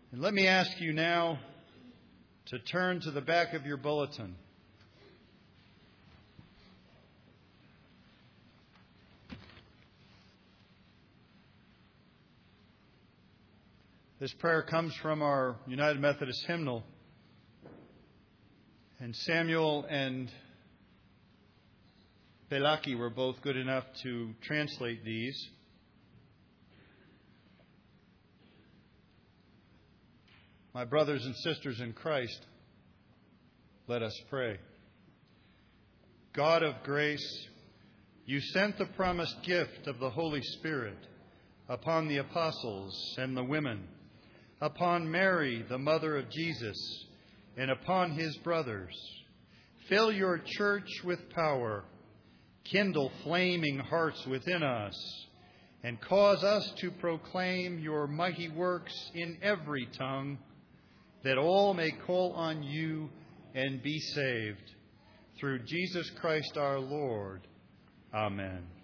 And let me ask you now to turn to the back of your bulletin. This prayer comes from our United Methodist hymnal. And Samuel and Belaki were both good enough to translate these. My brothers and sisters in Christ, let us pray. God of grace, you sent the promised gift of the Holy Spirit upon the apostles and the women, upon Mary, the mother of Jesus, and upon his brothers. Fill your church with power, kindle flaming hearts within us, and cause us to proclaim your mighty works in every tongue, that all may call on you and be saved. Through Jesus Christ our Lord. Amen.